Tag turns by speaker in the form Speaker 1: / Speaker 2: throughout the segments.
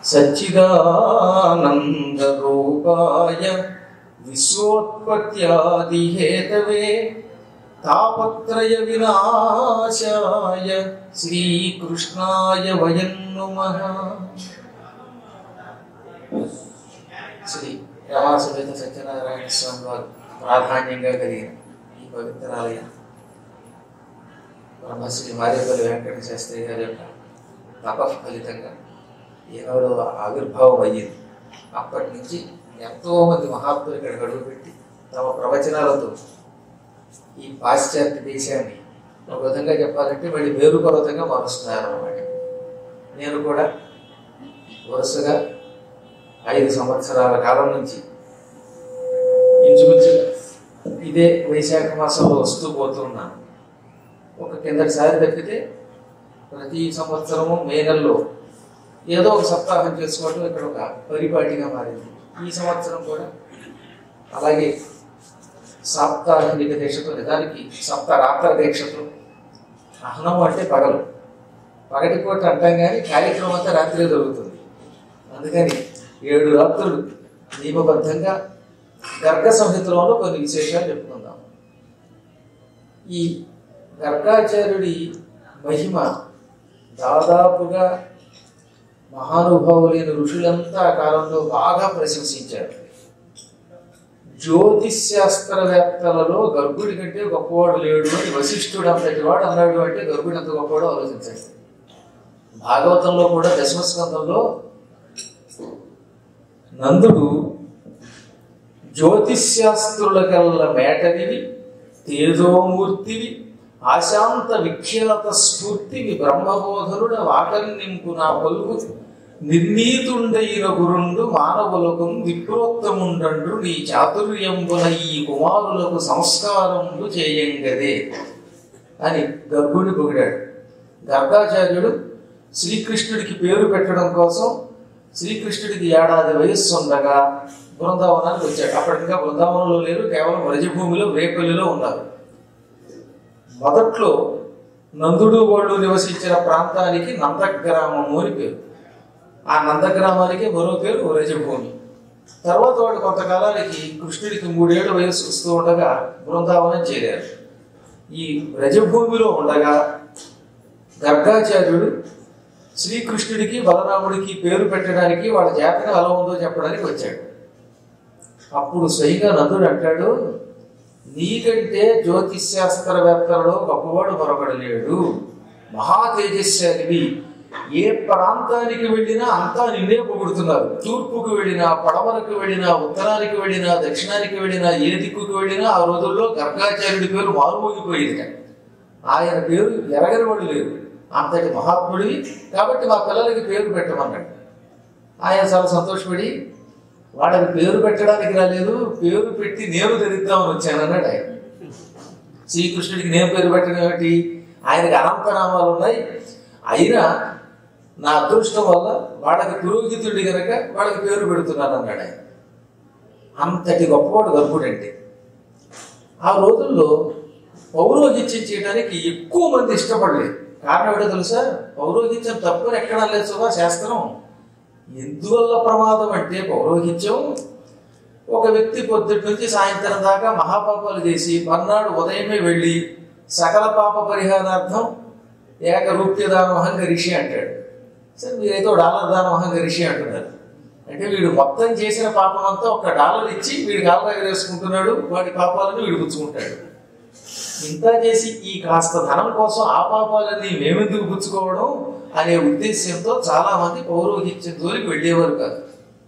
Speaker 1: సచ్చిదానంద రూపాయ విశ్వోత్పత్యాది హేతవే తాపత్రయ వినాశాయ శ్రీకృష్ణాయ వయం నమః. శ్రీ రమాసమేత సత్యనారాయణ స్వామి వారు ప్రాధాన్యంగా కలిగిన ఈ పవిత్రాలయం బ్రహ్మశ్రీ మారేపల్లి వెంకట శాస్త్రి గారి యొక్క తప ఫలితంగా ఏనాడో ఆవిర్భావం అయ్యింది. అప్పటి నుంచి ఎంతోమంది మహాత్ములు ఇక్కడ గడువుపెట్టి తమ ప్రవచనాలతో ఈ పాశ్చాత్య దేశాన్ని ఒక విధంగా చెప్పాలంటే మళ్ళీ మేరుపర్వతంగా మారుస్తున్నారు అన్నమాట. నేను కూడా వరుసగా 5 సంవత్సరాల కాలం నుంచి ఇంచుమించు ఇదే వైశాఖ మాసంలో వస్తూ పోతున్నాను. ఒక కిందటిసారి తప్పితే ప్రతి సంవత్సరము మే నెలలో ఏదో ఒక సప్తాహం చేసుకోవడం ఇక్కడ ఒక పరిపాటిగా మారింది. ఈ సంవత్సరం కూడా అలాగే సాప్తాహిక దీక్షతో, నిజానికి సప్తరాత్ర దీక్షతో, అహనం అంటే పగలు, పగటి పూట అంటాం కానీ కార్యక్రమం అంతా రాత్రే జరుగుతుంది. అందుకని 7 రాత్రులు నియమబద్ధంగా గర్గ సంహితలోనూ కొన్ని విశేషాలు చెప్పుకుందాం. ఈ గర్గాచార్యుడి మహిమ దాదాపుగా మహానుభావులైన ఋషులంతా ఆ కాలంలో బాగా ప్రశంసించారు. జ్యోతిశాస్త్రవేత్తలలో గర్గుడి కంటే గొప్పవాడు లేడు అని వశిష్ఠుడు అంతటి వాడు అన్నాడు. అంటే గర్గుడు అంత గొప్పవాడు ఆలోచించండి. భాగవతంలో కూడా దశమస్కందంలో నందుడు జ్యోతిశాస్త్రులకల్ల మేటనివి, తేజోమూర్తివి, ఆశాంత విఖ్యాత స్ఫూర్తివి, బ్రహ్మబోధనుడ వాకరి నింపు నా పలుకు నిర్ణీతుండైన గురుండు మానవులకు విప్రోత్తముండు నీ చాతుర్యంబున ఈ కుమారులకు సంస్కారములు చేయంగదే అని గర్గుడిని పొగిడాడు. గర్గాచార్యుడు శ్రీకృష్ణుడికి పేరు పెట్టడం కోసం శ్రీకృష్ణుడికి 1 ఏడాది వయస్సు ఉండగా బృందావనానికి వచ్చాడు. అప్పటిగా బృందావనంలో లేరు, కేవలం వ్రజభూమిలో రేపల్లిలో ఉన్నారు. మొదట్లో నందుడు వాళ్ళు నివసించిన ప్రాంతానికి నందగ్రామము అని పేరు. ఆ నందగ్రామానికి మరో పేరు వ్రజభూమి. తర్వాత వాడు కొంతకాలానికి కృష్ణుడికి 3 ఏళ్ల వయస్సు వస్తూ ఉండగా బృందావనం చేరారు. ఈ వ్రజభూమిలో ఉండగా గర్గాచార్యుడు శ్రీకృష్ణుడికి బలరాముడికి పేరు పెట్టడానికి వాళ్ళ జాతకం ఎలా ఉందో చెప్పడానికి వచ్చాడు. అప్పుడు స్వయంగా నందుడు అంటాడు, నీకంటే జ్యోతిశాస్త్రవేత్తలలో గొప్పవాడు మరొకడు లేడు, మహా తేజస్శాలివి, ఏ ప్రాంతానికి వెళ్ళినా అంతా నిన్నే పొగుడుతున్నారు. తూర్పుకు వెళ్ళినా, పడమరకు వెళ్ళినా, ఉత్తరానికి వెళ్ళినా, దక్షిణానికి వెళ్ళినా, ఏ దిక్కుకు వెళ్ళినా ఆ రోజుల్లో గర్గాచార్యుడి పేరు మారుమోగిపోయింది. ఆయన పేరు ఎరగని వాడు లేరు, అంతటి మహాత్ముడివి, కాబట్టి మా పిల్లలకి పేరు పెట్టమన్నాడు. ఆయన చాలా సంతోషపడి వాళ్ళకి పేరు పెట్టడానికి రాలేదు, పేరు పెట్టి నేను ధరిద్దామని వచ్చానన్నాడు ఆయన. శ్రీకృష్ణుడికి నేను పేరు పెట్టడం ఏమిటి, ఆయనకి అనంతనామాలు ఉన్నాయి, అయినా నా అదృష్టం వల్ల వాళ్ళకి పురోహితుడి కనుక వాళ్ళకి పేరు పెడుతున్నాను అన్నాడు ఆయన. అంతటి గొప్పవాడు గర్భుడంటే. ఆ రోజుల్లో పౌరోహిత్యం చేయడానికి ఎక్కువ మంది ఇష్టపడలేదు. కారణం ఏంటో తెలుసా? పౌరోహిత్యం తప్పని ఎక్కడా లేదు సుమా శాస్త్రం. ఎందువల్ల ప్రమాదం అంటే పౌరోహిత్యం ఒక వ్యక్తి పొద్దుటి నుంచి సాయంత్రం దాకా మహాపాపాలు చేసి మర్నాడు ఉదయమే వెళ్ళి సకల పాప పరిహారార్థం ఏకరూప్య దానమహం గరిషి అంటాడు. సరే మీరైతే $1 దానమహం గరిషి అంటున్నారు. అంటే వీడు మొత్తం చేసిన పాపం అంతా $1 ఇచ్చి వీడి కాళ్ళ దగ్గర వేసుకుంటున్నాడు, వాడి పాపాలను వీడు పుచ్చుకుంటాడు. ఇంత చేసి ఈ కాస్త ధనం కోసం ఆ పాపాలన్నీ మేమెందుకు పుచ్చుకోవడం అనే ఉద్దేశ్యంతో చాలా మంది పౌరోహిత్యం జోలికి వెళ్ళేవారు కాదు.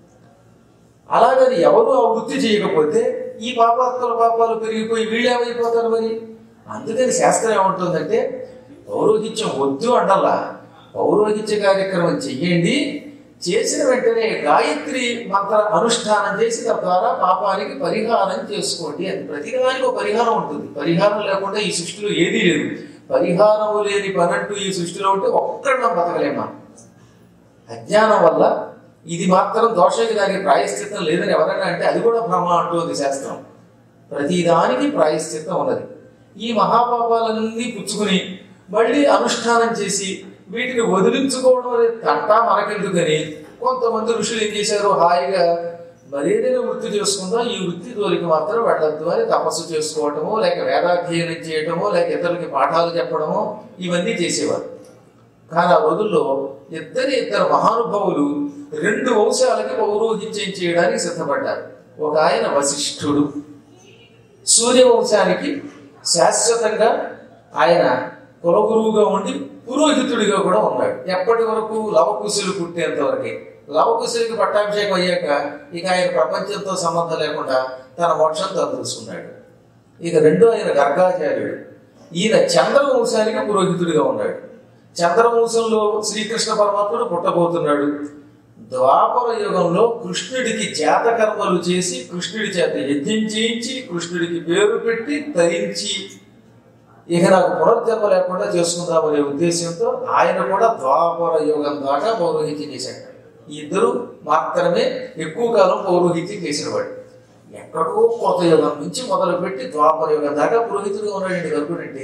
Speaker 1: అలాగని ఎవరు ఆ వృత్తి చేయకపోతే ఈ పాపాత్మల పాపాలు పెరిగిపోయి వీళ్ళేమైపోతారు మరి. అందుకని శాస్త్రం ఏమంటుందంటే పౌరోహిత్యం వద్దు అండల్లా, పౌరోహిత్య కార్యక్రమం చెయ్యండి, చేసిన వెంటనే గాయత్రి మంత్ర అనుష్ఠానం చేసి తద్వారా పాపానికి పరిహారం చేసుకోండి అని. ప్రతిదానికి ఒక పరిహారం ఉంటుంది. పరిహారం లేకుండా ఈ సృష్టిలో ఏదీ లేదు. పరిహారం లేని పనంటూ ఈ సృష్టిలో ఉంటే ఒక్కళ్ళం బతకలేమా. అజ్ఞానం వల్ల ఇది మాత్రం దోషానికి దానికి ప్రాయశ్చిత్తం లేదని ఎవరైనా అంటే అది కూడా భ్రమ అంటుంది శాస్త్రం. ప్రతిదానికి ప్రాయశ్చిత్తం ఉన్నది. ఈ మహాపాపాలన్నీ పుచ్చుకుని మళ్ళీ అనుష్ఠానం చేసి వీటిని వదిలించుకోవడం అనేది తంటా మనకెందుకని కొంతమంది ఋషులు ఏం చేశారు, హాయిగా మరేదైనా వృత్తి చేసుకుందాం, ఈ వృత్తి జోలికి మాత్రం వెళ్ళొద్దు అని తపస్సు చేసుకోవటమో, లేక వేదాధ్యయనం చేయటమో, లేక ఇతరులకి పాఠాలు చెప్పడమో ఇవన్నీ చేసేవారు. కానీ ఆ రోజుల్లో ఇద్దరు మహానుభావులు 2 వంశాలకి పౌరోహిత్యం చేయడానికి సిద్ధపడ్డారు. ఒక ఆయన వశిష్ఠుడు, సూర్యవంశానికి శాశ్వతంగా ఆయన కులగురువుగా ఉండి పురోహితుడిగా కూడా ఉన్నాడు. ఎప్పటి వరకు లవకుశులు పుట్టేంత వరకే. లవకుశులకి పట్టాభిషేకం అయ్యాక ఇక ఆయన ప్రపంచంతో సంబంధం లేకుండా తన మోక్షం తను చూసుకున్నాడు. ఇక రెండో ఆయన గర్గాచార్యుడు. ఈయన చంద్రవంశానికి పురోహితుడిగా ఉన్నాడు. చంద్రవంశంలో శ్రీకృష్ణ పరమాత్ముడు పుట్టబోతున్నాడు. ద్వాపర యుగంలో కృష్ణుడికి జాతకర్మలు చేసి కృష్ణుడి చేత యజ్ఞం చేయించి కృష్ణుడికి పేరు పెట్టి ధరించి ఇక నాకు పునర్జన్మ లేకుండా చేసుకుందామనే ఉద్దేశంతో ఆయన కూడా ద్వాపర యుగం దాకా పౌరోహిత్యం చేశాడు. ఈ ఇద్దరు మాత్రమే ఎక్కువ కాలం పౌరోహిత్యం చేసినవాడు. ఎక్కడో కొత్త యుగం నుంచి మొదలుపెట్టి ద్వాపర యుగం దాకా పురోహితుడిగా ఉన్నాడండి గర్భుడంటే.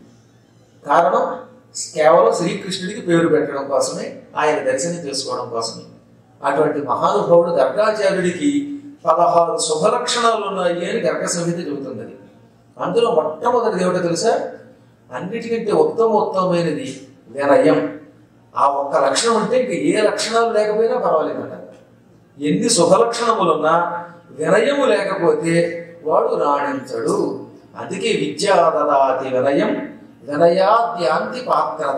Speaker 1: కారణం కేవలం శ్రీకృష్ణుడికి పేరు పెట్టడం కోసమే, ఆయన దర్శనం చేసుకోవడం కోసమే. అటువంటి మహానుభావుడు గర్గాచార్యుడికి 16 శుభలక్షణాలు ఉన్నాయి అని గర్గ సంహిత చెబుతున్నది. అందులో మొట్టమొదటిది ఏమిటో తెలుసా? అన్నిటికంటే ఉత్తమోత్తమైనది వినయం. ఆ ఒక్క లక్షణం ఉంటే ఇంక ఏ లక్షణాలు లేకపోయినా పర్వాలేదట. ఎన్ని శుభలక్షణములున్నా వినయము లేకపోతే వాడు రాణించడు. అందుకే విద్యా దదాతి వినయం వినయాద్యాంతి పాత్రత.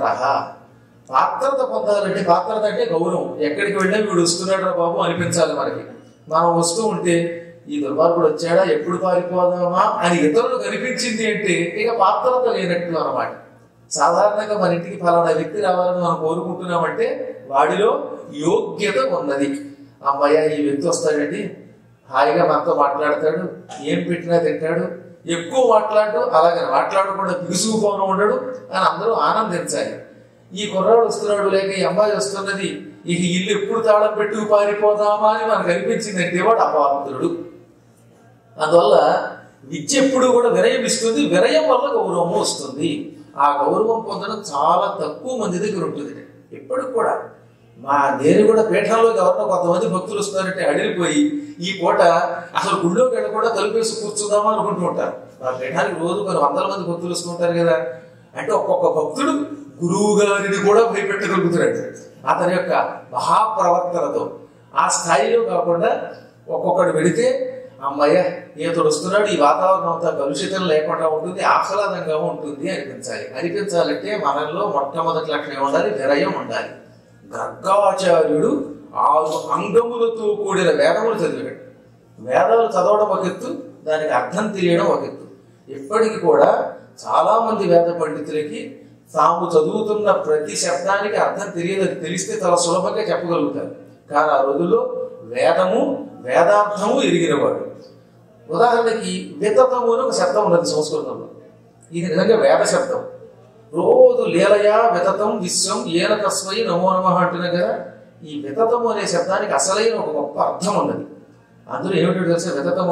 Speaker 1: పాత్రత పొందాలంటే, పాత్రత అంటే గౌరవం. ఎక్కడికి వెళ్ళా వీడు వస్తున్నాడు రా బాబు అనిపించాలి మనకి. మనం వస్తూ ఉంటే ఈ దుర్మార్గుడు వచ్చాడా, ఎప్పుడు పారిపోదామా అని ఇతరులు కనిపించింది అంటే ఇక పాత్రత లేనట్లు అన్నమాట. సాధారణంగా మన ఇంటికి ఫలానా వ్యక్తి రావాలని మనం కోరుకుంటున్నామంటే వాడిలో యోగ్యత ఉన్నది. అమ్మాయ ఈ వ్యక్తి వస్తాడండి, హాయిగా మనతో మాట్లాడతాడు, ఏం పెట్టినా తింటాడు, ఎక్కువ మాట్లాడు, అలాగే మాట్లాడకుండా బిగుసుకుపోను ఉండడు అని అందరూ ఆనందించాలి. ఈ కుర్రాడు వస్తున్నాడు లేక ఈ అమ్మాయి వస్తున్నది, ఇక ఇల్లు ఎప్పుడు తాళం పెట్టుకు పారిపోదామా అని మనకు అనిపించిందంటే వాడు అపాత్రుడు. అందువల్ల విద్య ఎప్పుడు కూడా వినయం ఇస్తుంది, వినయం వల్ల గౌరవం వస్తుంది. ఆ గౌరవం పొందడం చాలా తక్కువ మంది దగ్గర ఉంటుంది. ఎప్పటికి కూడా నేను కూడా పీఠంలోకి ఎవరినో కొంతమంది భక్తులు వస్తున్నారంటే అడిగిపోయి ఈ పూట అసలు గుళ్ళోకి వెళ్ళి కూడా తలుపేసి కూర్చుందామా అనుకుంటూ ఉంటారు. మా పీఠానికి రోజు కొన్ని 100 మంది భక్తులు వస్తుంటారు కదా. అంటే ఒక్కొక్క భక్తుడు గురువు గారిని కూడా భయపెట్టగలుగుతున్నాడు అతని యొక్క మహాప్రవర్తనతో. ఆ స్థాయిలో కాకుండా ఒక్కొక్కడు వెళితే అమ్మయ్య ఈతడు వస్తున్నాడు, ఈ వాతావరణం అంతా కలుషితం లేకుండా ఉంటుంది, ఆహ్లాదంగా ఉంటుంది అనిపించాలి. అనిపించాలంటే మనలో మొట్టమొదటి లక్షణం ఉండాలి, వినయం ఉండాలి. గర్గాచార్యుడు 6 అంగములతో కూడిన వేదములు చదివాడు. వేదాలు చదవడం ఒక ఎత్తు, దానికి అర్థం తెలియడం ఒక ఎత్తు. ఇప్పటికి కూడా చాలా మంది వేద పండితులకి తాము చదువుతున్న ప్రతి శబ్దానికి అర్థం తెలియదు. అది తెలిస్తే చాలా సులభంగా చెప్పగలుగుతారు. కానీ ఆ రోజుల్లో వేదము వేదార్థము ఎరిగినవాడు. ఉదాహరణకి వితతము అని ఒక శబ్దం ఉన్నది సంస్కృతంలో. ఇది నిజంగా వేద శబ్దం. రోజు లీలయా వితతం విశ్వం ఏన తస్మై నమో నమః అంటున్నా కదా. ఈ వితతము అనే శబ్దానికి అసలైన ఒక గొప్ప అర్థం ఉన్నది. అందులో ఏమిటో తెలుసా?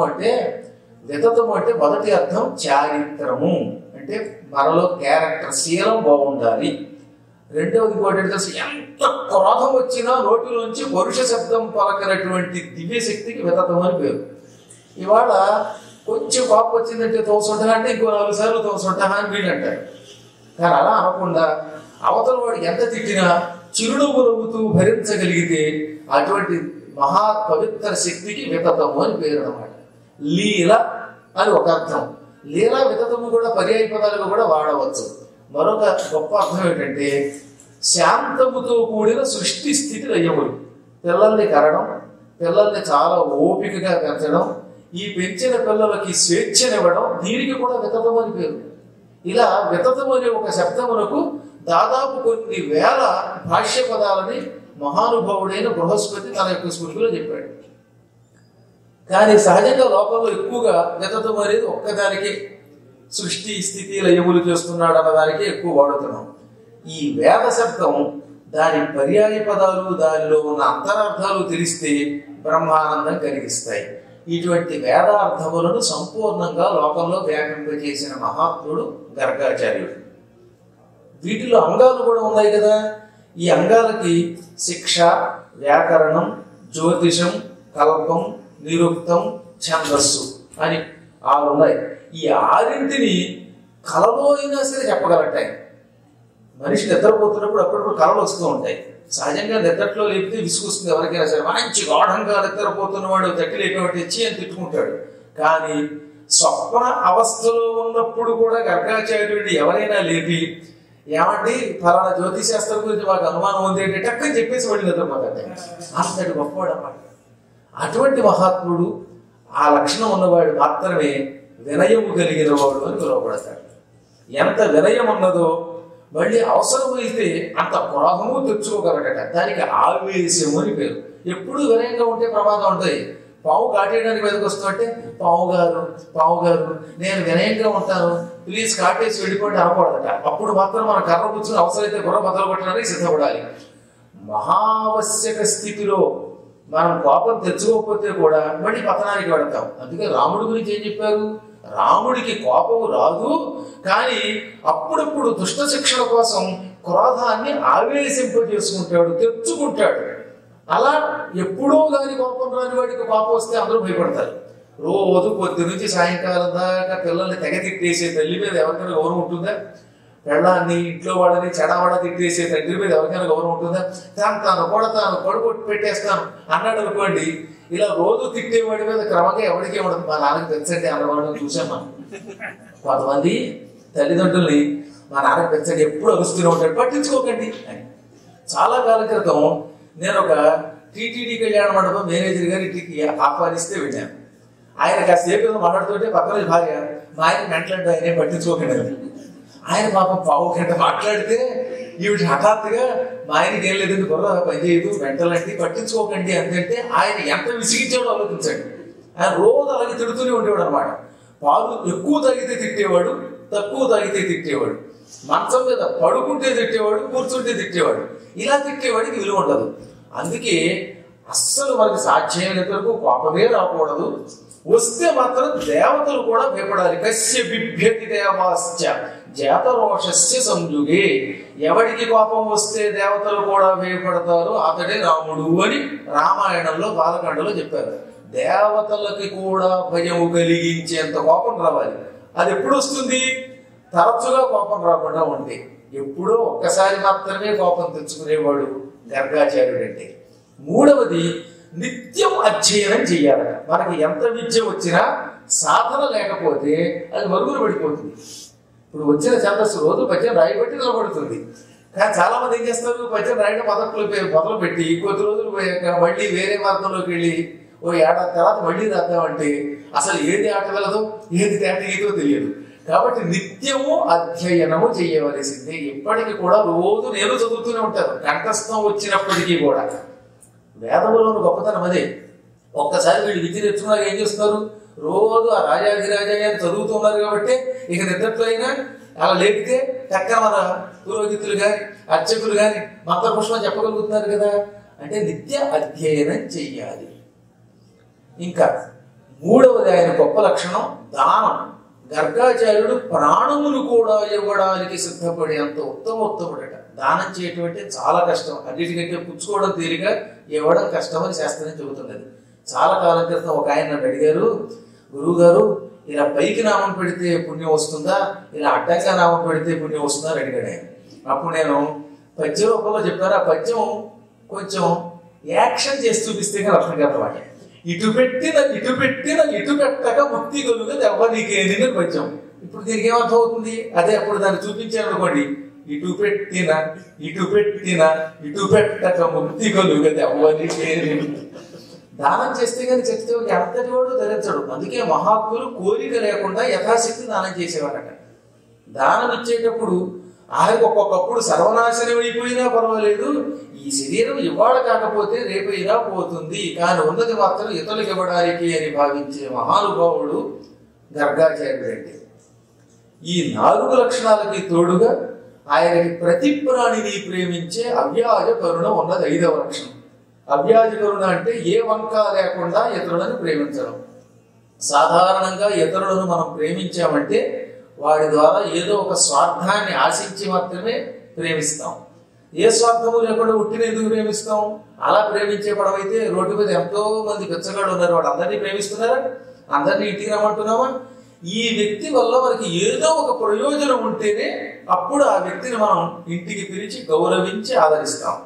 Speaker 1: వితతము అంటే మొదటి అర్థం చారిత్రము, అంటే మనలో క్యారెక్టర్ శీలం బాగుండాలి. రెండవది ఇంకోటి తెలుసు, ఎంత క్రోధం వచ్చినా నోటిలోంచి పరుష శబ్దం పలకనటువంటి దివ్యశక్తికి వితతం అని పేరు. ఇవాళ కొంచెం పాపం వచ్చిందంటే తోసుంటా అంటే ఇంకో 4 సార్లు తోసుంటా అని వీళ్ళు అంటారు. కానీ అలా అనకుండా అవతల వాడికి ఎంత తిట్టినా చిరునవ్వు నవ్వుతూ భరించగలిగితే అటువంటి మహా పవిత్ర శక్తికి వితతము అని పేరు అన్నమాట. లీల అని ఒక అర్థం. లీలా వితతము కూడా పర్యాయ పదాలుగా కూడా వాడవచ్చు. మరొక గొప్ప అర్థం ఏంటంటే శాంతముతో కూడిన సృష్టి స్థితి లయములు. పిల్లల్ని కరడం, పిల్లల్ని చాలా ఓపికగా పెంచడం, ఈ పెంచిన పిల్లలకి స్వేచ్ఛనివ్వడం, దీనికి కూడా వితతం అని పేరు. ఇలా వితతం అనే ఒక శబ్దమునకు దాదాపు కొన్ని వేల భాష్య పదాలని మహానుభావుడైన బృహస్పతి తన యొక్క స్మృతిలో చెప్పాడు. కానీ సహజంగా లోకంలో ఎక్కువగా వితతం అనేది ఒక్కదానికి సృష్టి స్థితి లయములు చేస్తున్నాడు అన్నదానికి ఎక్కువ వాడుతున్నాం. ఈ వేద శబ్దం దాని పర్యాయ పదాలు దానిలో ఉన్న అంతరార్థాలు తెలిస్తే బ్రహ్మానందం కలిగిస్తాయి. ఇటువంటి వేదార్థములను సంపూర్ణంగా లోకంలో వ్యాపింపజేసిన మహాత్ముడు గర్గాచార్యుడు. వీటిలో అంగాలు కూడా ఉన్నాయి కదా. ఈ అంగాలకి శిక్ష, వ్యాకరణం, జ్యోతిషం, కల్పం, నిరుక్తం, ఛందస్సు అని 6 ఉన్నాయి. ఈ 6ంటిని కలలో అయినా సరే చెప్పగలటాయి. మనిషి నిద్రపోతున్నప్పుడు అప్పుడప్పుడు కళలు వస్తూ ఉంటాయి. సహజంగా నిద్రలో లేపితే విసుగుస్తుంది ఎవరికైనా సరే. మంచి గాఢంగా నిద్రపోతున్నవాడు తట్టి లేకపోతే తెచ్చి అని తిట్టుకుంటాడు. కానీ స్వప్న అవస్థలో ఉన్నప్పుడు కూడా గర్గాచార్యుడిని ఎవరైనా లేపి ఏమంటే ఫలానా జ్యోతిశాస్త్రం గురించి మాకు అనుమానం ఉంది అంటే టక్కని చెప్పేసి వాళ్ళు నిద్రపోతాడు. అంతటి గొప్పవాడు అన్నమాట. అటువంటి మహాత్ముడు, ఆ లక్షణం ఉన్నవాడు మాత్రమే వినయము కలిగిన వాడు అని పిలువబడతాడు. ఎంత వినయం ఉన్నదో మళ్ళీ అవసరమైతే అంత క్రోధము తెచ్చుకోగలగట. దానికి ఆవేశము అని పేరు. ఎప్పుడు వినయంగా ఉంటే ప్రమాదం ఉంటుంది. పావు కాటేయడానికి మీదకి వస్తుంటే పావు గారు నేను వినయంగా ఉంటాను, ప్లీజ్ కాటేసి వెళ్ళిపోండి అనకూడదట. అప్పుడు మాత్రం మన కర్ర కూర్చుని అవసరమైతే గుర్ర బద్దలు కొట్టడానికి సిద్ధపడాలి. మహావశ్యక స్థితిలో మనం కోపం తెచ్చుకోకపోతే కూడా మళ్ళీ పతనానికి వెళతాం. అందుకే రాముడి గురించి ఏం చెప్పారు? రాముడికి కోపం రాదు, కానీ అప్పుడప్పుడు దుష్ట శిక్షణ కోసం క్రోధాన్ని ఆవేశింపజేసుకుంటాడు, తెచ్చుకుంటాడు. అలా ఎప్పుడో కానీ కోపం రాని వాడికి కోపం వస్తే అందరూ భయపడతారు. రోజు పొద్దు నుంచి సాయంకాలం దాకా పిల్లల్ని తెగ తిట్టేసే తల్లి మీద ఎవరికైనా గౌరవం ఉంటుందా? పెళ్ళాన్ని, ఇంట్లో వాళ్ళని చెడవడ తిట్టేసే తండ్రి మీద ఎవరికైనా గౌరవం ఉంటుందా? తాను కొడతాను, కొడుకొట్టి పెట్టేస్తాను అన్నాడు అనుకోండి. ఇలా రోజు తిట్టేవాడి మీద క్రమంగా ఎవరికే ఉండదు. మా నాన్నకి పెంచండి అన్నవాడిని చూసాం మనం. కొంతమంది తల్లిదండ్రుల్ని మా నాన్నకి పెంచండి ఎప్పుడు అగుస్తూనే ఉంటాడు, పట్టించుకోకండి అని. చాలా కాలం క్రితం నేను ఒక టీటీడీ కళ్యాణ మండపం మేనేజర్ గారి ఇంటికి ఆహ్వానిస్తే వెళ్ళాను. ఆయన కాసేపు మాట్లాడుతుంటే పక్కన భార్య, మా ఆయన మెంటలంటే ఆయనే పట్టించుకోకండి. ఆయన పాపం పావు గంట మాట్లాడితే ఈవిడ హఠాత్తుగా మా ఆయనకి ఏం లేదండి, బుర్ర పనిచేయదు, మెంటలంటే పట్టించుకోకండి అంతే. ఆయన ఎంత విసిగించాడో ఆలోచించండి. ఆయన రోజు అలాగే తిడుతూనే ఉండేవాడు అనమాట. పాలు ఎక్కువ తాగితే తిట్టేవాడు, తక్కువ తాగితే తిట్టేవాడు, మంచం మీద పడుకుంటే తిట్టేవాడు, కూర్చుంటే తిట్టేవాడు. ఇలా తిట్టేవాడికి విలువ ఉండదు. అందుకే అస్సలు మనకి సాధ్యమైనంత వరకు కోపమే రాకూడదు. వస్తే మాత్రం దేవతలు కూడా భయపడాలి. కస్య బిభ్యతి దేవాశ్చ జాతరోషస్య సంయుగే. ఎవడికి కోపం వస్తే దేవతలు కూడా భయపడతారు అతడే రాముడు అని రామాయణంలో బాలకాండలో చెప్పారు. దేవతలకి కూడా భయము కలిగించేంత కోపం రావాలి. అది ఎప్పుడు వస్తుంది? తరచుగా కోపం రాకుండా ఉంటే. ఎప్పుడో ఒక్కసారి మాత్రమే కోపం తెచ్చుకునేవాడు గర్గాచార్యుడు అంటే. మూడవది నిత్యం అధ్యయనం చెయ్యాలట. మనకి ఎంత విద్య వచ్చినా సాధన లేకపోతే అది మరుగున పడిపోతుంది. ఇప్పుడు వచ్చిన ఛందస్సు రోజు పద్యం రాయబట్టి నిలబడుతుంది. కానీ చాలా మంది ఏం చేస్తారు, పద్యం రాయడం మొదలు పెట్టి కొద్ది రోజులు పోయాక మళ్ళీ వేరే మార్గంలోకి వెళ్ళి ఓ ఏడాది తర్వాత మళ్ళీ రాద్దామంటే అసలు ఏది ఆటగలదో ఏది తేటగీతో తెలియదు. కాబట్టి నిత్యము అధ్యయనము చేయవలసిందే. ఇప్పటికీ కూడా రోజు నేను చదువుతూనే ఉంటాను, కంఠస్థం వచ్చినప్పటికీ కూడా. వేదములోని గొప్పతనం అదే. ఒక్కసారి వీళ్ళు విద్య నేర్చుకున్నాక ఏం చేస్తున్నారు, రోజు ఆ రాజాధిరాజాన్ని చదువుతున్నారు కాబట్టి ఇక నిద్రలో అయినా అలా లేపితే చక్కగా మన పురోహితులు కానీ అర్చకులు కానీ మంత్రపుష్పం చెప్పగలుగుతున్నారు కదా. అంటే నిత్య అధ్యయనం చెయ్యాలి. ఇంకా మూడవది ఆయన గొప్ప లక్షణం దానం. గర్గాచార్యుడు ప్రాణములు కూడా ఇవ్వడానికి సిద్ధపడేంత ఉత్తముడట. దానం చేయటం అంటే చాలా కష్టం. అన్నిటికంటే పుచ్చుకోవడం తేలిక, ఇవ్వడం కష్టం అని శాస్త్రం చెబుతున్నది. చాలా కాలం క్రితం ఒక ఆయన నన్ను అడిగారు, గురువు గారు ఇలా పైకి నామం పెడితే పుణ్యం వస్తుందా, ఇలా అడ్డంగా నామం పెడితే పుణ్యం వస్తుందా అని అడిగాడు ఆయన. అప్పుడు నేను పద్య రూపంలో చెప్పాను. ఆ పద్యం కొంచెం యాక్షన్ చేసి చూపిస్తే కానీ అర్థం కాదన్నమాట. ఇటు పెట్టిన ఇటు పెట్టక ముక్తి కలుగు ఎవరికేని పద్యం. ఇప్పుడు దీనికి ఏమర్థం అవుతుంది? అదే అప్పుడు దాన్ని చూపించాను అనుకోండి, ఇటు పెట్టిన ఇటు పెట్టక ముక్తి కలుగు ఎవరికేని. దానం చేస్తే కానీ చెప్తే ఎంతటి వాడు ధరించడు. అందుకే మహాత్ములు కోరిక లేకుండా యథాశక్తి దానం చేసేవారట. దానం ఇచ్చేటప్పుడు ఆయనకు ఒక్కొక్కప్పుడు సర్వనాశనం అయిపోయినా పర్వాలేదు, ఈ శరీరం ఇవాళ కాకపోతే రేపైనా పోతుంది, కానీ ఉన్నది మాత్రం ఇతరులకు ఇవ్వడానికి అని భావించే మహానుభావుడు గర్గాచార్యుడు అంటే. ఈ 4 లక్షణాలకి తోడుగా ఆయనకి ప్రతి ప్రాణిని ప్రేమించే అవ్యాజ కరుణ ఉన్నది 5వ లక్షణం. అవ్యాజ కరుణ అంటే ఏ వంక లేకుండా ఇతరులను ప్రేమించడం. సాధారణంగా ఇతరులను మనం ప్రేమించామంటే వాడి ద్వారా ఏదో ఒక స్వార్థాన్ని ఆశించి మాత్రమే ప్రేమిస్తాం. ఏ స్వార్థము లేకుండా ఉట్టిని ఎందుకు ప్రేమిస్తాం? అలా ప్రేమించే పడవైతే రోడ్డు మీద ఎంతో మంది బిచ్చగాళ్ళు ఉన్నారు, వాళ్ళు అందరినీ ప్రేమిస్తున్నారా? అందరినీ ఇంటికి రమ్మంటున్నామా? ఈ వ్యక్తి వల్ల మనకి ఏదో ఒక ప్రయోజనం ఉంటేనే అప్పుడు ఆ వ్యక్తిని మనం ఇంటికి పిలిచి గౌరవించి ఆదరిస్తాం.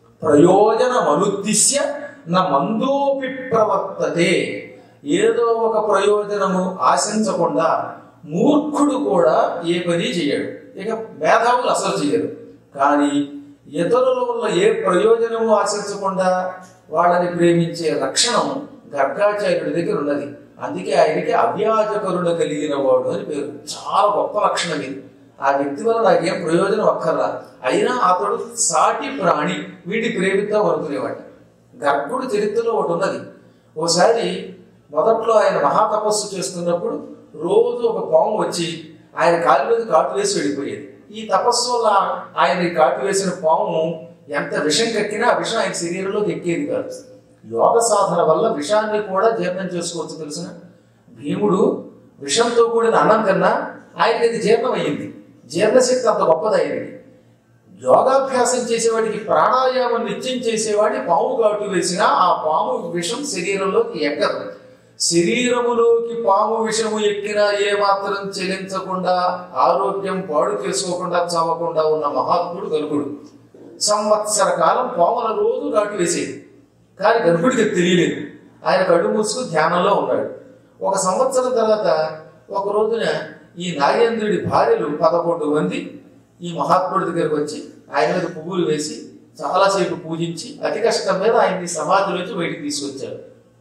Speaker 1: ప్రయోజనమనుద్దిశ్య నా మందోపి ప్రవర్తతే. ఏదో ఒక ప్రయోజనము ఆశించకుండా మూర్ఖుడు కూడా ఏ పని చేయడు. ఇక మేధావులు అసలు చేయరు. కానీ ఇతరుల వల్ల ఏ ప్రయోజనము ఆశించకుండా వాళ్ళని ప్రేమించే లక్షణం గర్గాచార్యుడి దగ్గర ఉన్నది. అందుకే ఆయనకి అవ్యాజ కరుణ కలిగిన వాడు అని పేరు. చాలా గొప్ప లక్షణం ఇది. ఆ వ్యక్తి వల్ల నాకేం ప్రయోజనం అక్కర్లా, అయినా అతడు సాటి ప్రాణి, వీడిని ప్రేమిద్దాం అనుకునేవాడు. గర్గుడి చరిత్రలో ఒకటి ఉన్నది. ఓసారి మొదట్లో ఆయన మహాతపస్సు చేస్తున్నప్పుడు రోజు ఒక పాము వచ్చి ఆయన కాలి మీద కాటు వేసి వెళ్ళిపోయేది. ఈ తపస్సు వల్ల ఆయన కాటు వేసిన పాము ఎంత విషం కక్కినా ఆ విషం ఆయన శరీరంలోకి ఎక్కేది కాదు. యోగ సాధన వల్ల విషాన్ని కూడా జీర్ణం చేసుకోవచ్చు తెలిసిన. భీముడు విషంతో కూడిన అన్నం కన్నా ఆయనకి అది జీర్ణం అయ్యింది. జీర్ణశక్తి అంత గొప్పది ఆయనకి. యోగాభ్యాసం చేసేవాడికి, ప్రాణాయామం నిత్యం చేసేవాడి పాము కాటు వేసినా ఆ పాము విషం శరీరంలోకి ఎక్కదు. శరీరములోకి పాము విషము ఎక్కినా ఏమాత్రం చెలించకుండా, ఆరోగ్యం పాడు చేసుకోకుండా, చావకుండా ఉన్న మహాత్ముడు గర్గుడు. సంవత్సర కాలం పాముల రోజు కాటు వేసేది. కానీ గర్గుడికి తెలియలేదు. ఆయన కళ్ళు మూసుకుని ధ్యానంలో ఉన్నాడు. ఒక సంవత్సరం తర్వాత ఒక రోజున ఈ నాగేంద్రుడి భార్యలు 11 మంది ఈ మహాత్ముడి దగ్గరకు వచ్చి ఆయన మీద పువ్వులు వేసి చాలాసేపు పూజించి అతి కష్టం మీద ఆయన్ని సమాధిలోంచి బయటికి తీసుకొచ్చారు.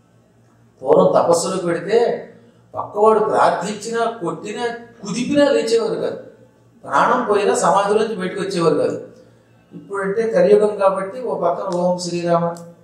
Speaker 1: పూర్వం తపస్సులకు పెడితే పక్కవాడు ప్రార్థించినా, కొట్టినా, కుదిపినా లేచేవారు కాదు. ప్రాణం పోయినా సమాధిలోంచి బయటకు వచ్చేవారు కాదు. ఇప్పుడంటే కలియుగం కాబట్టి ఓ పక్కన ఓం శ్రీరామ,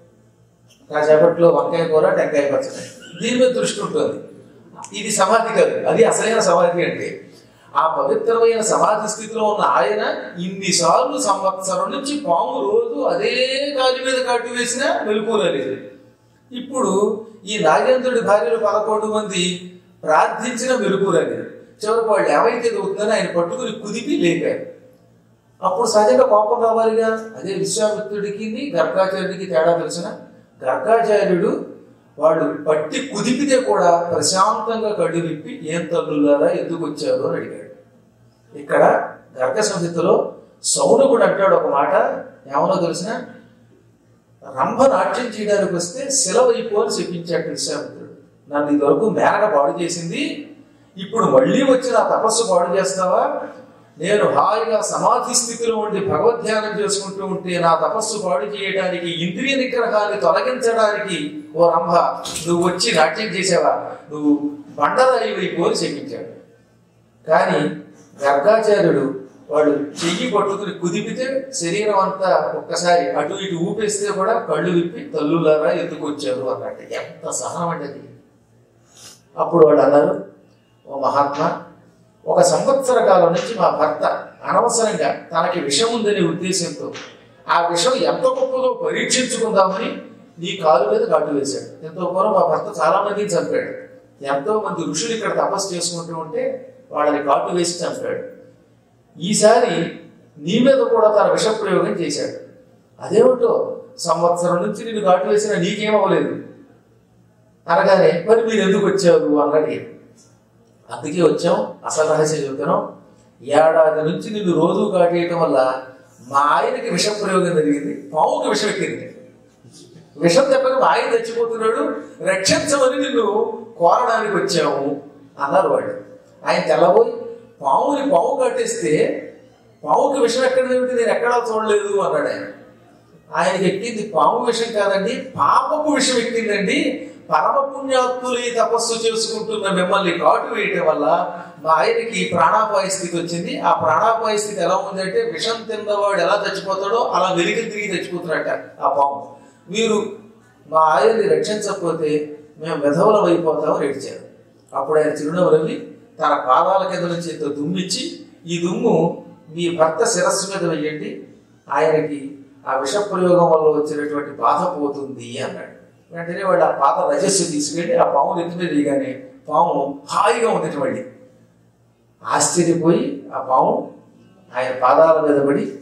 Speaker 1: కాసేపట్లో వంకాయ కూర, టెంకాయ పచ్చడి, దీని మీద దృష్టి ఉంటుంది. ఇది సమాధి కాదు, అది అసలైన సమాధి. అంటే ఆ పవిత్రమైన సమాధి స్థితిలో ఉన్న ఆయన ఇన్నిసార్లు సంవత్సరం నుంచి పాము రోజు అదే కాలి మీద కాటు వేసినా మెలుకోలేదు. ఇప్పుడు ఈ నాగేంద్రుడి భార్యలు 11 మంది ప్రార్థించిన మెలుకురాలేదు. చివరికి వాళ్ళు ఏమైతే దొరుకుతుందని ఆయన పట్టుకుని కుదిపి లేపారు. అప్పుడు సహజంగా కోపం రావాలిగా. అదే విశ్వామిత్రుడికి గర్గాచార్యుడికి తేడా తెలిసిన. గర్గాచార్యుడు వాడు పట్టి కుదిపితే కూడా ప్రశాంతంగా కళ్ళు విప్పి ఏం తల్లులారా ఎందుకు వచ్చారు అని అడిగాడు. ఇక్కడ గర్గ సంహితలో సౌనకుడు అంటాడు ఒక మాట, ఏమన్నా తెలిసిన, రంభ నాట్యం చేయడానికి వస్తే సెలవైపు అని చెప్పించాడు విశ్వామిత్రుడు. నన్ను ఇదివరకు మేనక పాడు చేసింది, ఇప్పుడు మళ్ళీ వచ్చి నా తపస్సు పాడు చేస్తావా? నేను హాయిగా సమాధి స్థితిలో ఉండి భగవద్ధ్యానం చేసుకుంటూ ఉంటే నా తపస్సు పాడు చేయడానికి, ఇంద్రియ నిగ్రహాన్ని తొలగించడానికి ఓ రంభ నువ్వు వచ్చి నాట్యం చేసావా? నువ్వు బండరాయి వైపు అని చెప్పించాడు. కానీ గర్గాచార్యుడు వాడు చెయ్యి పట్టుకుని కుదిపితే శరీరం అంతా ఒక్కసారి అటు ఇటు ఊపేస్తే కూడా కళ్ళు విప్పి తల్లులారా ఎందుకు వచ్చారు అన్నట్టు. ఎంత సహనం అంటే అది. అప్పుడు వాడు అన్నారు, ఓ మహాత్మా, 1 సంవత్సర కాలం నుంచి మా భర్త అనవసరంగా తనకి విషం ఉందనే ఉద్దేశంతో ఆ విషం ఎంత గొప్పదో పరీక్షించుకుందామని నీ కాలు మీద కాటు వేశాడు. ఎంతో పూర్వం మా భర్త చాలా మందిని చంపాడు. ఎంతో మంది ఋషులు ఇక్కడ తపస్సు చేసుకుంటూ ఉంటే వాళ్ళని కాటు వేసి చంపాడు. ఈసారి నీ మీద కూడా తన విష ప్రయోగం చేశాడు. అదేమిటో సంవత్సరం నుంచి నిన్ను కాటు వేసినా నీకేమవ్వలేదు అనగానే మరి మీరు ఎందుకు వచ్చారు అన్నాడు. అందుకే వచ్చాం, అసలు రహస్యం చెబుతున్నాం. 1 ఏడాది నుంచి నిన్ను రోజు కాటేయటం వల్ల మా ఆయనకి విష ప్రయోగం జరిగింది, పావుకి విషం ఎక్కింది. విషం దెబ్బకి మా ఆయన చచ్చిపోతున్నాడు, రక్షించమని నిన్ను కోరడానికి వచ్చాము అన్నారు వాళ్ళు. ఆయన తెల్లబోయి పావు కాటేస్తే పావుకి విషం ఎక్కడేమిటి, నేను ఎక్కడా చూడలేదు అన్నాడు ఆయన. ఆయనకి ఎక్కింది పాము విషం కాదండి, పాపపు విషం ఎక్కిందండి. పరమ పుణ్యాత్ములు ఈ తపస్సు చేసుకుంటున్న మిమ్మల్ని కాటు వేయటం వల్ల మా ఆయనకి ప్రాణాపాయ స్థితి వచ్చింది. ఆ ప్రాణాపాయ స్థితి ఎలా ఉందంటే విషం తిన్నవాడు ఎలా చచ్చిపోతాడో అలా వెలికి తిరిగి చచ్చిపోతున్నట్ట ఆ పాము. మీరు మా ఆయన్ని రక్షించకపోతే మేము విధవలం అయిపోతామని ఏడ్చారు. అప్పుడు ఆయన చిరునవ్వు రవి తన పాదాల కింద నుంచి ఇంత దుమ్మిచ్చి, ఈ దుమ్ము మీ భర్త శిరస్సు మీద వేయండి, ఆయనకి ఆ విష ప్రయోగం వల్ల వచ్చినటువంటి బాధ పోతుంది అన్నాడు. వెంటనే వాళ్ళు ఆ పాత రజస్సు తీసుకెళ్ళి ఆ పాము ఎత్తి మీద వేయగానే పాము హాయిగా ఉంది. మళ్ళీ ఆశ్చర్యపోయి ఆ పాము ఆయన పాదాల మీద పడి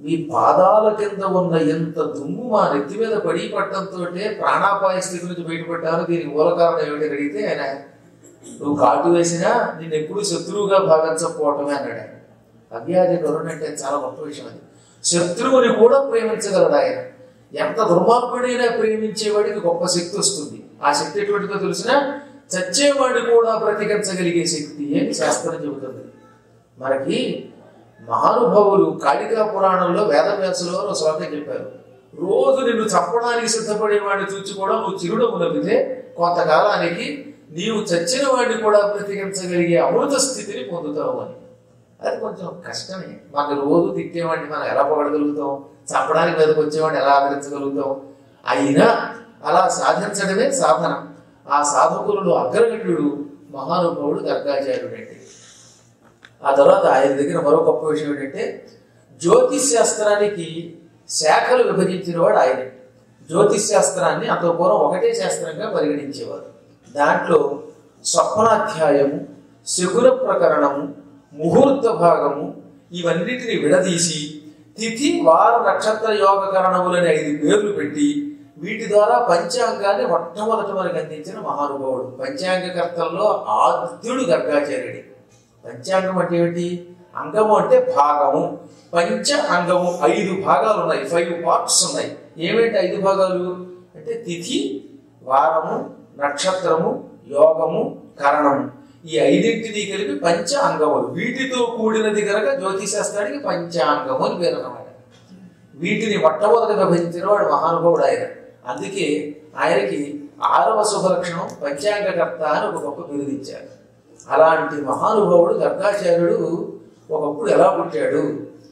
Speaker 1: మీ పాదాల కింద ఉన్న ఎంత దుమ్ము మా నెత్తి మీద పడి పట్టడంతో ప్రాణాపాయ స్థితి నుంచి బయటపడ్డాను. దీనికి మూల కారణం ఏమిటి అడిగితే ఆయన, నువ్వు కాటు వేసినా నిన్ను ఎప్పుడూ శత్రువుగా భావించకపోవటమే అన్నాడు ఆయన. అవ్యాజ కరుణ అంటే చాలా గొప్ప విషయం అది. శత్రువుని కూడా ప్రేమించగలడు ఆయన. ఎంత దుర్మార్గుడైనా ప్రేమించేవాడికి గొప్ప శక్తి వస్తుంది. ఆ శక్తి ఎటువంటిదో తెలిసినా చచ్చేవాడిని కూడా బ్రతికించగలిగే శక్తి అని శాస్త్రం చెబుతుంది. మనకి మహానుభావులు కాళికా పురాణంలో వేదవ్యాసులో ఒక శ్లోకం చెప్పారు. రోజు నిన్ను చంపడానికి సిద్ధపడేవాడిని చూచి కూడా నువ్వు చిరునవ్వు నవ్వితే కొంతకాలానికి నీవు చచ్చిన వాడిని కూడా బ్రతికించగలిగే అమృత స్థితిని పొందుతావు అని. అది కొంచెం కష్టమే. మాకు రోజు తిట్టేవాడిని మనం ఎలా పొగడగలుగుతాం, చంపడానికి మీదకి వచ్చేవాడిని ఎలా ఆదరించగలుగుతాం. అయినా అలా సాధించడమే సాధన. ఆ సాధకులలో అగ్రగణ్యుడు మహానుభావుడు గర్గాచార్యుడు అంటే. ఆ తర్వాత ఆయన దగ్గర మరో గొప్ప విషయం ఏంటంటే, జ్యోతిష్ శాస్త్రానికి శాఖలు విభజించిన వాడు ఆయన. జ్యోతిష్ శాస్త్రాన్ని అంత పూర్వం ఒకటే శాస్త్రంగా పరిగణించేవారు. దాంట్లో స్వప్నాధ్యాయము, శకున ప్రకరణము, ముహూర్త భాగము ఇవన్నిటిని విడదీసి తిథి వార నక్షత్ర యోగకరణములని 5 పేర్లు పెట్టి వీటి ద్వారా పంచాంగాన్ని మొట్టమొదటి మనకు అందించిన మహానుభావుడు. పంచాంగకర్తల్లో ఆద్యుడు గర్గాచార్యుడి. పంచాంగం అంటే ఏమిటి? అంగము అంటే భాగము. పంచ అంగము 5 భాగాలు ఉన్నాయి, 5 పార్ట్స్ ఉన్నాయి. ఏమిటి 5 భాగాలు అంటే తిథి, వారము, నక్షత్రము, యోగము, కరణము. ఈ 5ంటిని కలిపి పంచ అంగములు. వీటితో కూడినది కనుక జ్యోతిశాస్త్రానికి పంచాంగము అని పేరు అన్నమాట. వీటిని మొట్టమొదటిగా భజించిన వాడు మహానుభావుడు ఆయన. అందుకే ఆయనకి 6వ శుభలక్షణం పంచాంగకర్త అని ఒక గొప్ప బిరుదిచ్చారు. అలాంటి మహానుభావుడు గర్గాచార్యుడు ఒకప్పుడు ఎలా పుట్టాడు?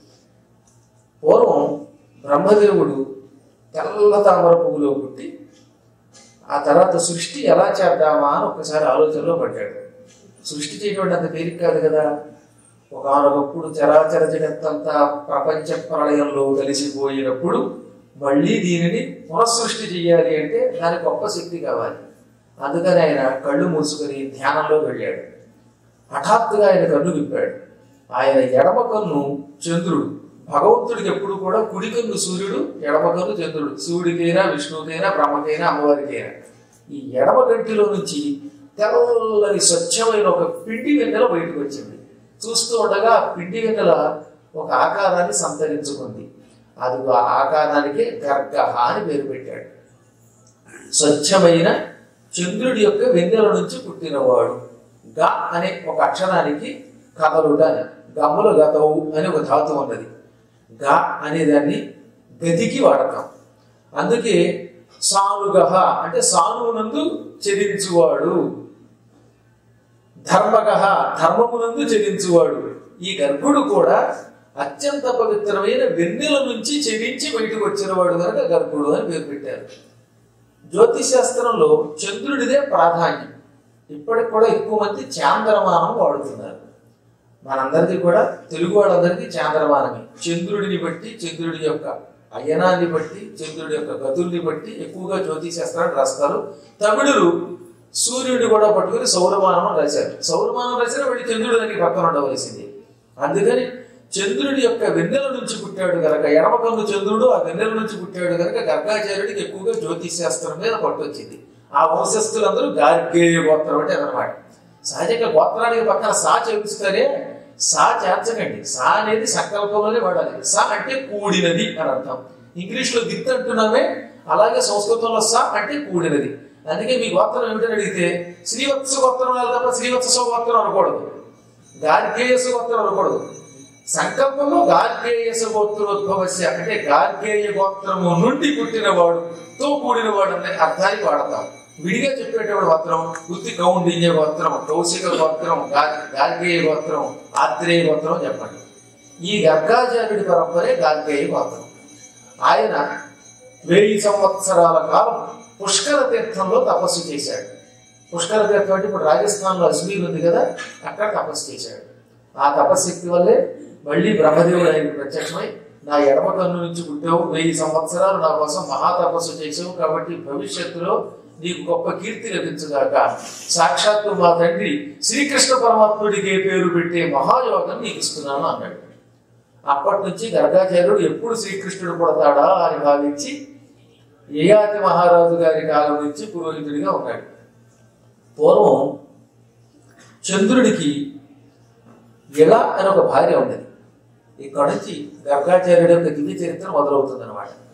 Speaker 1: పూర్వం బ్రహ్మదేవుడు తెల్ల తామర పువ్వులో పుట్టి ఆ తర్వాత సృష్టి ఎలా చేద్దామా అని ఒక్కసారి ఆలోచనలో పడ్డాడు. సృష్టి చేయడం అంత తేలిక కాదు కదా. ఒకనొకప్పుడు చరాచర జగత్తంతా ప్రపంచ ప్రళయంలో కలిసిపోయినప్పుడు మళ్ళీ దీనిని పునఃసృష్టి చేయాలి అంటే దానికి గొప్ప శక్తి కావాలి. అందుకని ఆయన కళ్ళు మూసుకొని ధ్యానంలో వెళ్ళాడు. హఠాత్తుగా ఆయన కన్ను విప్పాడు. ఆయన ఎడమ కన్ను చంద్రుడు. భగవంతుడికి ఎప్పుడు కూడా కుడి కన్ను సూర్యుడు, ఎడమ కన్ను చంద్రుడు. శివుడికైనా, విష్ణువుకైనా, బ్రహ్మకైనా, అమ్మవారికైనా. ఈ ఎడమ కంటిలో నుంచి తెల్లని స్వచ్ఛమైన ఒక పిండి వెన్నెల బయటకు వచ్చింది. చూస్తూ ఉండగా ఆ పిండి వెన్నెల ఒక ఆకారాన్ని సంతరించుకుంది. అది ఆ ఆకారానికి గర్గహ అని పేరు పెట్టాడు. స్వచ్ఛమైన చంద్రుడి యొక్క వెన్నెల నుంచి పుట్టినవాడు. గ అనే ఒక అక్షరానికి కదలుట అని, గమ్ముల గతవు అని ఒక ధాతు ఉన్నది. గ అనేదాన్ని గతికి వాడతాం. అందుకే సానుగహ అంటే సానువునందు చెరించువాడు, ధర్మగహ ధర్మమునందు చెరించువాడు. ఈ గర్భుడు కూడా అత్యంత పవిత్రమైన వెన్నెల నుంచి చెరించి బయటకు వచ్చినవాడు కనుక గర్భుడు అని పేరు పెట్టారు. జ్యోతిశాస్త్రంలో చంద్రుడిదే ప్రాధాన్యం. ఇప్పటికి కూడా ఎక్కువ మంది చాంద్రమానం వాడుతున్నారు. మనందరికీ కూడా, తెలుగు వాళ్ళందరికీ చాంద్రమానమే. చంద్రుడిని బట్టి, చంద్రుడి యొక్క అయనాన్ని బట్టి, చంద్రుడి యొక్క గతుల్ని బట్టి ఎక్కువగా జ్యోతిశాస్త్రాన్ని రాస్తారు. తమిళులు సూర్యుడిని కూడా పట్టుకుని సౌరమానం రాశారు. సౌరమానం రాశారు, వాడి చంద్రుడి దానికి పక్కన ఉండవలసింది. అందుకని చంద్రుడి యొక్క వెన్నెల నుంచి పుట్టాడు కనుక, ఎడమ కన్ను చంద్రుడు ఆ వెన్నెల నుంచి పుట్టాడు కనుక గర్గాచార్యుడికి ఎక్కువగా జ్యోతిశాస్త్రం మీద పట్టు వచ్చింది. ఆ వంశస్థులందరూ గార్గేయ గోత్రం అంటే అన్నమాట. సహజంగా గోత్రానికి పక్కన సా చేపిస్తారే, సా చేర్చకండి. సా అనేది సంకల్పంలోనే వాడాలి. సా అంటే కూడినది అని అర్థం. ఇంగ్లీష్లో విత్ అంటున్నామే, అలాగే సంస్కృతంలో సా అంటే కూడినది. అందుకే మీ గోత్రం ఏమిటని అడిగితే శ్రీవత్స గోత్రం తప్ప శ్రీవత్స గోత్రం అనకూడదు, గార్గేయస గోత్రం అనకూడదు. సంకల్పంలో గార్గేయస గోత్రోద్భవస్య అంటే గార్గేయ గోత్రము నుండి పుట్టినవాడుతో కూడినవాడు అనే అర్థానికి వాడతాం. విడిగా చెప్పేటప్పుడు మాత్రం ఉత్తి కౌండిన్య గోత్రం, కౌశిక గోత్రం, గార్గేయ గోత్రం, ఆత్రేయ గోత్రం చెప్పండి. ఈ గర్గాచార్యుడి పరంపరే గార్గేయ గోత్రం. ఆయన 1000 సంవత్సరాల కాలం పుష్కర తీర్థంలో తపస్సు చేశాడు. పుష్కర తీర్థం అంటే ఇప్పుడు రాజస్థాన్లో అజ్మీర్ ఉంది కదా, అక్కడ తపస్సు చేశాడు. ఆ తపశక్తి వల్లే మళ్ళీ బ్రహ్మదేవుడు ఆయనకు ప్రత్యక్షమై, నా ఎడమ కన్ను నుంచి పుట్టావు, 1000 సంవత్సరాలు నా కోసం మహాతపస్సు చేసావు, కాబట్టి భవిష్యత్తులో నీకు గొప్ప కీర్తి లభించుగాక. సాక్షాత్తు మా తండ్రి శ్రీకృష్ణ పరమాత్ముడికి పేరు పెట్టే మహాయోగం నీకు ఇస్తున్నాను అన్నాడు. అప్పటి నుంచి గర్గాచార్యుడు ఎప్పుడు శ్రీకృష్ణుడు పుడతాడా అని భావించి యయాతి మహారాజు గారి కాలం నుంచి పురోహితుడిగా ఉన్నాడు. పూర్వం చంద్రుడికి ఇలా అని ఒక భార్య ఉండేది. ఇక్కడ నుంచి గర్గాచార్యుడి యొక్క దివ్య చరిత్ర మొదలవుతుంది అనమాట.